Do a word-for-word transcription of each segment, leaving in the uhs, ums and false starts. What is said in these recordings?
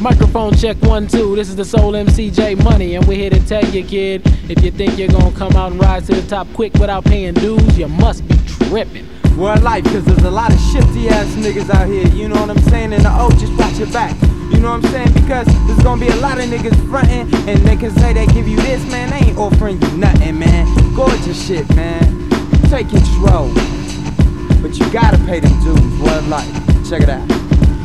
Microphone check one, two. This is the Soul M C J Money, and we're here to tell you, kid, if you think you're gonna come out and rise to the top quick without paying dues, you must be tripping. Word life, cause there's a lot of shifty ass niggas out here, you know what I'm saying? And the O, just watch your back, you know what I'm saying? Because there's gonna be a lot of niggas frontin', and they can say they give you this, man, they ain't offering you nothing, man. Gorgeous shit, man. Take control. But you gotta pay them dues, word life. Check it out.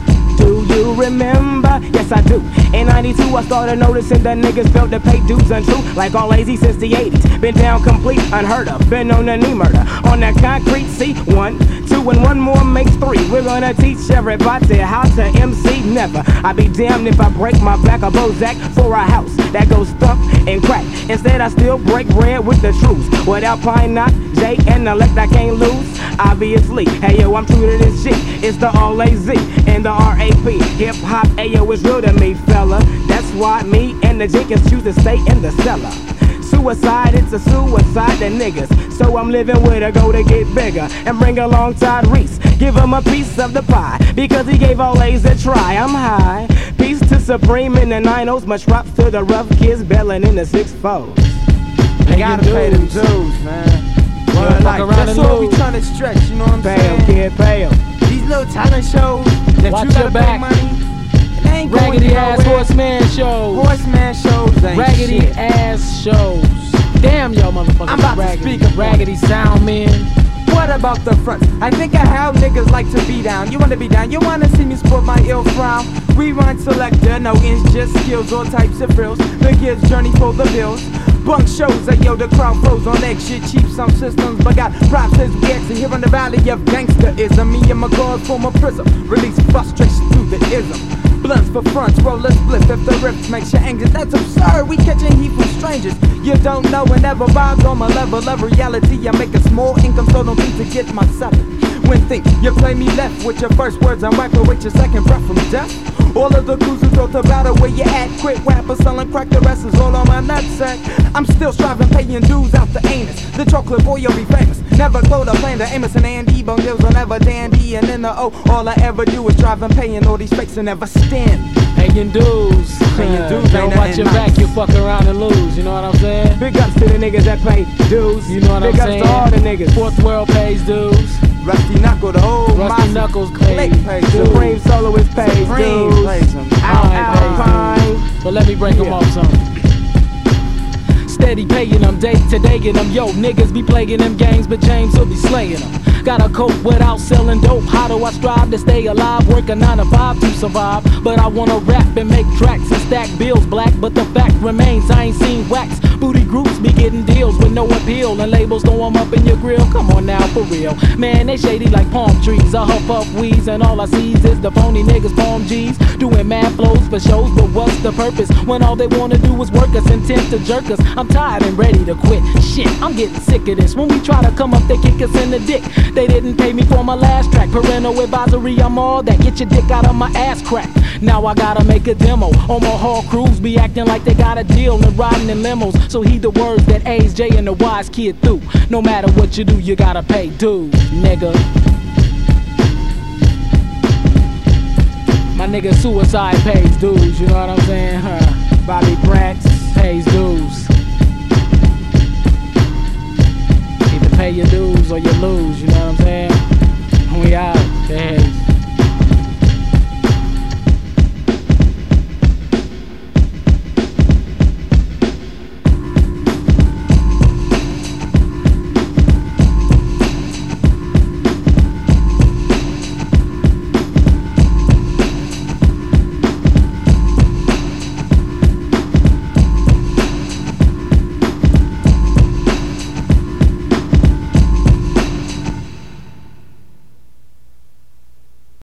Do you remember? Yes, I do. In ninety-two, I started noticing that niggas felt to pay dues untrue. Like all lazy since the eighties. Been down complete, unheard of. Been on a knee murder. On that concrete, see? One, two, and one more makes three. We're gonna teach everybody how to M C. Never. I be damned if I break my back or Bozak for a house that goes thump and crack. Instead, I still break bread with the truth. Without Pine Knot, J, and elect, I can't lose. Obviously, hey yo, I'm true to this shit. It's the all A Z and the R A P. Hip hop, ayo, is real to me, fella. That's why me and the Jenkins choose to stay in the cellar. Suicide, it's a suicide to niggas. So I'm living with a go to get bigger and bring along Todd Reese. Give him a piece of the pie because he gave all A's a try. I'm high. Peace to Supreme in the nine ohs. Much props to the rough kids belling in the six fours. You gotta pay them dues, man. Word life. That's all we tryna stretch, you know what I'm pay saying? Pay 'em, kid, pay 'em. These little talent shows that Watch you gotta your back. pay money, they ain't Raggedy going ass nowhere. horseman shows. Horseman shows ain't Raggedy shit. ass shows. Damn y'all motherfuckers. I'm about to raggedy. speak of Raggedy sound man. What about the front? I think of how niggas like to be down. You wanna be down, you wanna see me sport my ill frown. Rewind selector, no ins, just skills, all types of frills. The kids journey for the bills. Bunk shows, that yo, the crowd froze on egg shit, cheap some systems, but got props as we exit here in the valley of gangsterism. Me and my cause form a prism, release frustration through the ism. Blunts for fronts, roll a split if the rips makes you anxious. That's absurd, we catching heat from strangers. You don't know and never vibed on my level of reality. I make a small income, so don't think to get myself. When think you play me left with your first words and wipe away your second breath from death. All of the crews who thought about it where you at. Quit rapper selling crack, the rest is all on my nutsack. I'm still striving, paying dues out the anus. The chocolate boy, you'll be famous. Never go to plan to Amos and Andy. Bone deals will never dandy. And in the O, all I ever do is drive and paying all these fakes and never stand. Paying dues. Paying dues, Don't ain't watch your nothing back, nice. you fuck around and lose. You know what I'm saying? Big ups to the niggas that pay dues. You know what Big I'm ups saying? to all the niggas. Fourth World pays dues. Rusty Knuckle, the whole Rusty monster. Knuckles Blake pays pays dues. Supreme Soloist pays Supreme dues. plays them. Out, Alright, out, pays fine. But let me break them Yeah. off some. Steady paying them, day to day in them. Yo, niggas be playing them games, but James will be slaying them. Gotta cope without selling dope. How do I strive to stay alive? Work a nine to five to survive. But I wanna rap and make tracks and stack bills black. But the fact remains, I ain't seen wax. Booty groups be getting deals with no appeal. And labels throw them up in your grill. Come on now, for real. Man, they shady like palm trees. I huff up weeds and all I sees is the phony niggas palm G's. Doing mad flows for shows, but what's the purpose? When all they wanna do is work us, intent to jerk us. I'm tired and ready to quit. Shit, I'm getting sick of this. When we try to come up, they kick us in the dick. They didn't pay me for my last track. Parental advisory, I'm all that. Get your dick out of my ass crack. Now I gotta make a demo. On my hall crews be acting like they got a deal and riding in limos. So heed the words that A's, J, and the wise kid through. No matter what you do, you gotta pay dues, nigga. My nigga Suicide pays dues, you know what I'm saying? Huh. Bobby Prince pays dues. Either pay your dues or you lose, you know what I'm saying? We out, hey.